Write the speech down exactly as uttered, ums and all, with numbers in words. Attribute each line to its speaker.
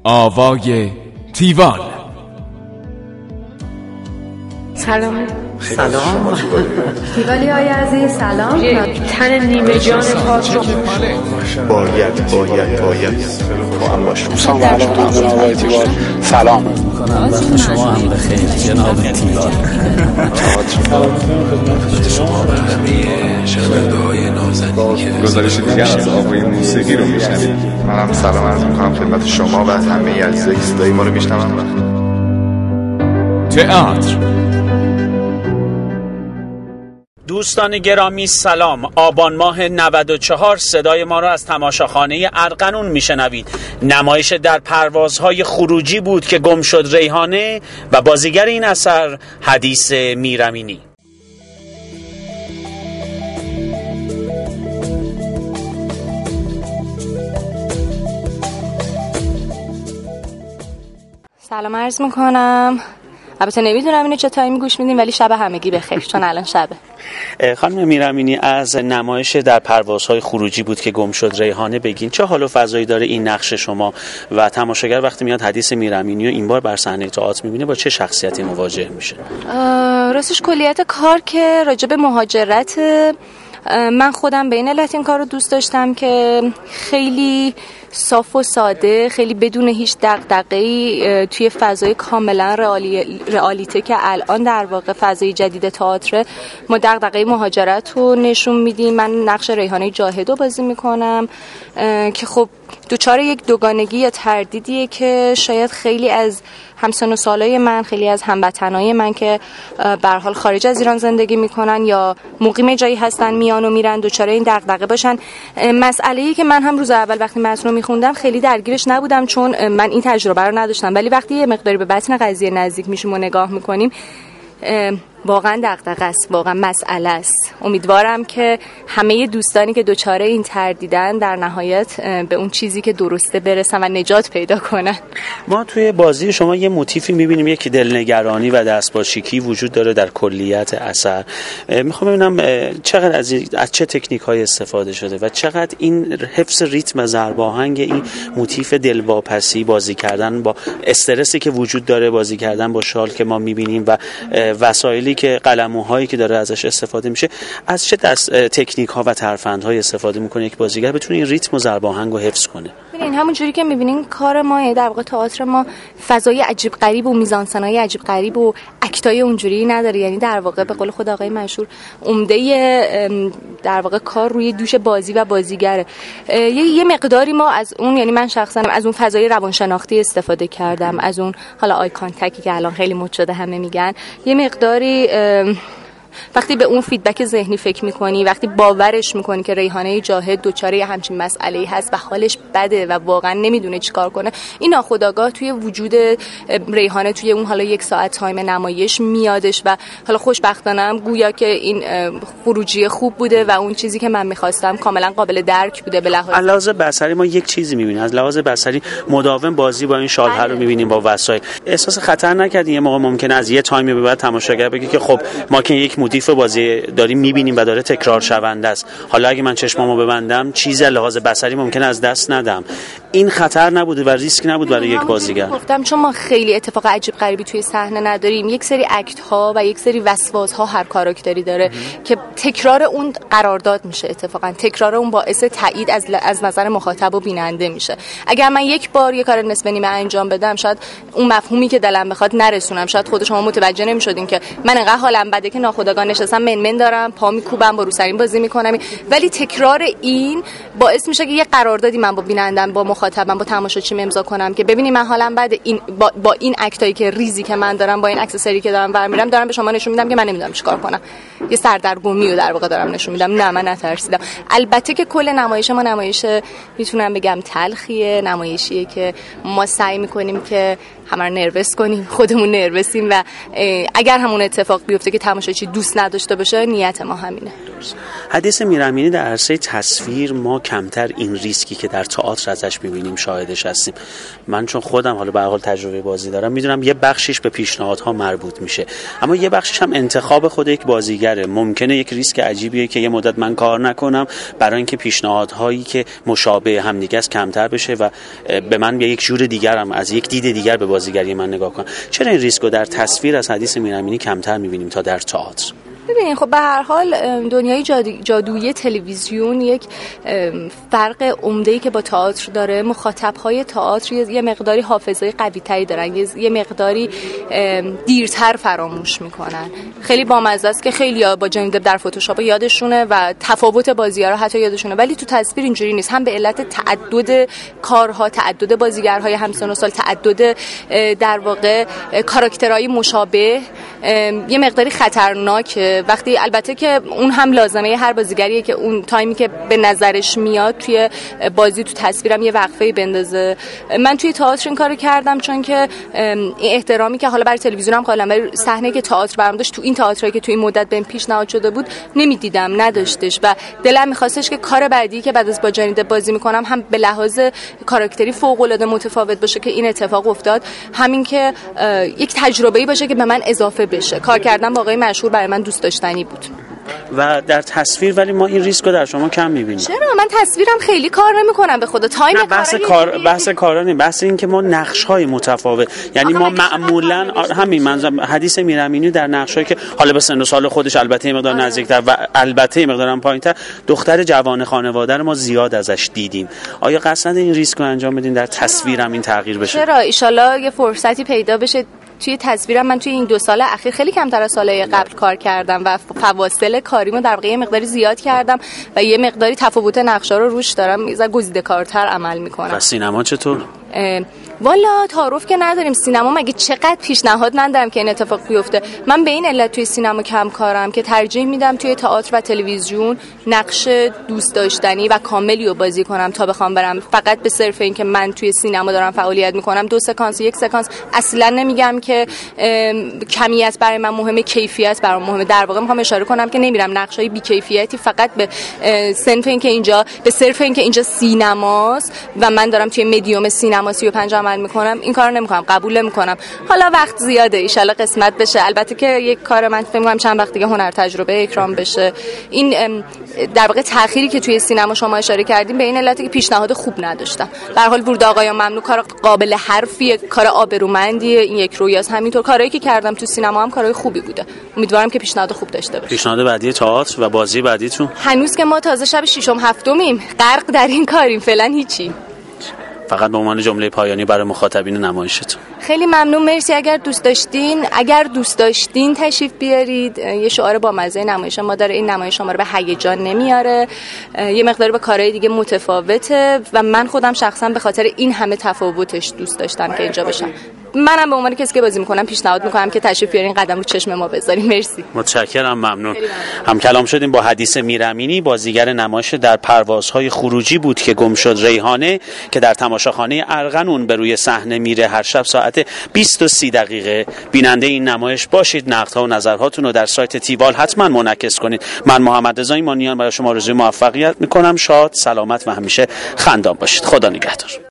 Speaker 1: آوای تیوان.
Speaker 2: سلام.
Speaker 3: سلام
Speaker 2: تیوالی های عزیز سلام.
Speaker 4: تن نیمه جان پاک رو
Speaker 3: باید باید باید با هم باشم.
Speaker 5: سلام علیکم جناب آقای تیوال. سلام میکنم وقت شما هم بخیر جناب تیوال.
Speaker 6: خدمت شما و همه شنونده های نازنین
Speaker 7: گزارش دیگر از آوای موسیقی رو میشنوید.
Speaker 3: منم سلام عرض میکنم خدمت شما و همه عزیزایی که صدای ما رو میشنون.
Speaker 1: تئاتر.
Speaker 8: دوستان گرامی سلام. آبان ماه نود و چهار صدای ما را از تماشاخانه ارغنون میشنوید. نمایش در پروازهای خروجی بود که گم شد ریحانه و بازیگر این اثر حدیث میرامینی.
Speaker 9: سلام عرض میکنم. البته نمیدونم اینو چه تایمی گوش میدین ولی شب همگی بخیر چون الان شبه.
Speaker 8: خانم میرامینی، از نمایش در پروازهای خروجی بود که گم شد ریحانه بگین چه حال و فضایی داره این نقش شما و تماشاگر وقتی میاد حدیث میرامینی و این بار بر صحنه تئاتر میبینه با چه شخصیتی مواجه میشه؟
Speaker 9: راستش کلیت کار که راجع به مهاجرت، من خودم به این علت این کار رو دوست داشتم که خیلی صاف و ساده، خیلی بدون هیچ دغدغه‌ای توی فضای کاملا رئالی... رئالیته که الان در واقع فضای جدید تئاتر، ما دغدغه مهاجرت رو نشون میدیم. من نقش ریحانه جاهد رو بازی میکنم که خب دوچار یک دوگانگی یا تردیدیه که شاید خیلی از همسن و سالای من، خیلی از هموطنای من که به هر حال خارج از ایران زندگی میکنن یا مقیم جایی هستن میان و میرن دوچار این دغدغه باشن. مسئله‌ای که من هم روز اول وقتی متن رو میخوندم خیلی درگیرش نبودم چون من این تجربه رو نداشتم، ولی وقتی یه مقداری به بطن قضیه نزدیک میشیم و نگاه میکنیم واقعا دغدغه است، واقعا مسئله است. امیدوارم که همه دوستانی که دوچاره این تردیدن در نهایت به اون چیزی که درسته برسن و نجات پیدا کنن.
Speaker 8: ما توی بازی شما یه موتیفی میبینیم، یکی دلنگرانی و دستپاچیکی وجود داره در کلیت اثر. میخوام ببینم چقدر از, از چه تکنیک های استفاده شده و چقدر این حفظ ریتم و ضرب آهنگ این موتیف دلواپسی، بازی کردن با استرسی که وجود داره، بازی کردن با شال که ما میبینیم و وسایلی که قلموهایی که داره ازش استفاده میشه، از چه دست تکنیک ها و ترفندهای استفاده میکنه یک بازیگر بتونه این ریتم و ضرب آهنگ رو حفظ کنه؟
Speaker 9: ببینین همون جوری که میبینین کار ما در واقع تئاتر ما فضای عجیب غریب و میزانسنای عجیب غریب و اکتای اونجوری نداره. یعنی در واقع به قول خود آقای مشهور عمده در واقع کار روی دوش بازی و بازیگره. یه مقداری ما از اون، یعنی من شخصا از اون فضای روانشناختی استفاده کردم، از اون حالا آی کانتاکتی که الان خیلی مد شده همه میگن. یه مقداری وقتی به اون فیدبک ذهنی فکر میکنی، وقتی باورش میکنی که ریحانه جاهد دوچاره همچین مسئله‌ای هست و حالش بده و واقعا نمیدونه چیکار کنه، این ناخودآگاه توی وجود ریحانه توی اون حالا یک ساعت تایم نمایش میادش و حالا خوشبختانه هم گویا که این خروجی خوب بوده و اون چیزی که من میخواستم کاملا قابل درک بوده. به لحاظ
Speaker 8: لحاظ بصری ما یک چیزی میبینیم، از لحاظ بصری مداوم بازی با این شال‌ها رو میبینیم با وسایل. احساس خطر نکردین یه موقع ممکنه از یه تایمی به بعد تماشاگر بگه که خب ما که یک موتیف بازی داریم میبینیم و داره تکرار شونده است، حالا اگه من چشمامو ببندم چیزی لحاظ بصری ممکنه از دست ندم؟ این خطر نبوده و ریسک نبود برای یک بازیگر؟
Speaker 9: گفتم چون ما خیلی اتفاق عجیب غریبی توی صحنه نداریم، یک سری اکت ها و یک سری وسواس ها هر کاراکتری داره که تکرار اون قرارداد میشه، اتفاقا تکرار اون باعث تایید از از نظر مخاطب و بیننده میشه. اگر من یک بار یک کار نصف نیمه انجام بدم شاید اون مفهومی که دلم بخواد نرسونم، شاید خود شما متوجه نمیشدین که من انقدر حالم بده که ناخودآگاه نشستم منمن دارم، پا میکوبم، با روسرین بازی میکنم، ولی تکرار این باعث میشه که یه قراردادی من با بینندم، با مخاطبم، با تماشاچیم امضا کنم که ببینید من حالم بده، این با, با این اکتایی که ریزی که من دارم، با این اکسسوری که دارم برمی‌دارم، دارم به شما نشون میدم که من نمیدونم چیکار کنم. یه سردرگمی رو در واقع دارم نشون میدم. نه من نترسیدم. البته که کل نمایش ما نمایش میتونم بگم تلخیه، نمایشیه که ما سعی میکنیم که همه رو نروس کنیم، خودمون نروسیم و اگر همون اتفاق بیفته که تماشاچی دوست نداشته باشه، نیت ما همینه.
Speaker 8: حدیث میرامینی در عرصه تصویر ما کمتر این ریسکی که در تئاتر ازش می‌بینیم شاهدش هستیم. من چون خودم حالا به هر حال تجربه بازی دارم میدونم یه بخشش به پیشنهادها مربوط میشه، اما یه بخشش هم انتخاب خود یک بازیگره. ممکنه یک ریسک عجیبیه که یه مدت من کار نکنم برای اینکه پیشنهادهایی که مشابه هم دیگه است کمتر بشه و به من یک جور دیگرم از یک دید دیگر به بازیگری من نگاه کنم. چرا این ریسکو در تصویر از حدیث میرامینی کمتر می‌بینیم تا در تئاتر؟
Speaker 9: ببینید خب به هر حال دنیای جادو، جادویی تلویزیون یک فرق عمده‌ای که با تئاتر داره، مخاطب‌های تئاتر یه مقداری حافظه قوی‌تری دارن، یه مقداری دیرتر فراموش میکنن. خیلی بامزه است که خیلی‌ها با جانی دپ در فتوشاپ یادشونه و تفاوت بازی‌ها رو حتی یادشونه، ولی تو تصویر اینجوری نیست. هم به علت تعدد کارها، تعدد بازیگرهای همسن و سال، تعدد در واقع کاراکترهای مشابه، یه مقداری خطرناکه. وقتی البته که اون هم لازمه هر بازیگریه که اون تایمی که به نظرش میاد توی بازی تو تصویرم یه وقفه‌ای بندازه. من توی تئاتر این کارو کردم چون که این احترامی که حالا برای تلویزیونم قائلم، برای صحنه که تئاتر برام داشت تو این تئاتری که تو این مدت بهم پیشنهاد شده بود نمیدیدم، نداشتش و دلم می‌خواستش که کار بعدی که بعد از با جانی دپ بازی می‌کنم هم به لحاظ کاراکتری فوق‌العاده متفاوت باشه که این اتفاق افتاد، همین که یک تجربه‌ای باشه که به من اضافه بشه. کار کردن با آقای مشهور برای من دوست داشتنی بود.
Speaker 8: و در تصویر ولی ما این ریسکو در شما کم می‌بینیم.
Speaker 9: چرا؟ من تصویرم خیلی کار نمی‌کنم به خدا. تایم
Speaker 8: نه بحث کار بحث کارا نیست، بحث این که ما نقش‌های متفاوت، یعنی ما معمولاً همین منظورم حدیث میرامینی در نقشایی که حالا به سن و سال خودش البته مقدار نزدیک‌تر و البته مقدارم پایین‌تر، دختر جوان خانواده رو ما زیاد ازش دیدیم. آیا قصد این ریسکو انجام بدین در تصویرم این تغییر بشه؟
Speaker 9: چرا؟ ان شاءالله یه فرصتی پیدا بشه. توی تصویرم من توی این دو سال اخیر خیلی کمتر از سالهای قبل کار کردم و فواصل کاریمو در واقع یه مقداری زیاد کردم و یه مقداری تفاوت نقشا رو روش دارم، یه ذره گزیده‌کارتر عمل می‌کنم.
Speaker 8: و سینما چطور؟
Speaker 9: والا تعارف که نداریم. سینما مگه چقدر پیشنهاد من دارم که این اتفاق بیفته. من به این علت توی سینما کم کارم که ترجیح میدم توی تئاتر و تلویزیون نقش دوست داشتنی و کاملی رو بازی کنم تا بخوام برم فقط به صرف این که من توی سینما دارم فعالیت میکنم دو سکانس یک سکانس. اصلا نمیگم که کمیت برای من مهمه، کیفیت برام مهمه. در واقع میخوام اشاره کنم که نمیرم نقشای بی کیفیتی فقط به صرف این که اینجا به صرف این که اینجا سینماست و من دارم توی مدیوم سینما سی و پنج عمل میکنم، این کارو نمیکنم، قبول نمیکنم. حالا وقت زیاده، ان شاءالله قسمت بشه. البته که یک کار من فکر میکنم چند وقت دیگه هنر تجربه اکرام بشه. این در واقع تأخیری که توی سینما شما اشاره کردیم به این علته که پیشنهاد خوب نداشتم. به هر حال ورود آقایان ممنوع کار قابل حرفیه، کار آبرومندیه، این یک رویاست. همینطور کارهایی که کردم تو سینما هم کارهای خوبی بوده. امیدوارم که پیشنهاد خوب داشته باشه.
Speaker 8: پیشنهاد بعدی تئاتر و بازی بعدیتون؟
Speaker 9: هنوز که ما تازه شب ششم هفتمیم، غرق در این کاریم، فعلا هیچی.
Speaker 8: فقط به عنوان جمله پایانی برای مخاطبین نمایشتون.
Speaker 9: خیلی ممنون، مرسی. اگر دوست داشتین اگر دوست داشتین تشریف بیارید. یه شعار با مزه نمایش ما داره، این نمایش ما رو به هیجان نمیاره، یه مقدار به کارهای دیگه متفاوته و من خودم شخصا به خاطر این همه تفاوتش دوست داشتم که اینجا باشم. منم به عنوان کسی که بازی میکنم پیشنهاد میکنم که تشریف بیارین، قدم رو چشم ما بذارین. مرسی.
Speaker 8: متشکرم، ممنون. هم کلام شدیم با حدیث میرامینی، بازیگر نمایش در پروازهای خروجی بود که گم شد ریحانه که در تماشاخانه ارغنون به روی صحنه میره هر شب ساعت بیست و سی دقیقه. بیننده این نمایش باشید. نقدها و نظرهاتون رو در سایت تیوال حتما منعکس کنید. من محمد رضا ایمانیان برای شما آرزوی موفقیت میکنم. شاد، سلامت و همیشه خندان باشید. خدا نگهدار.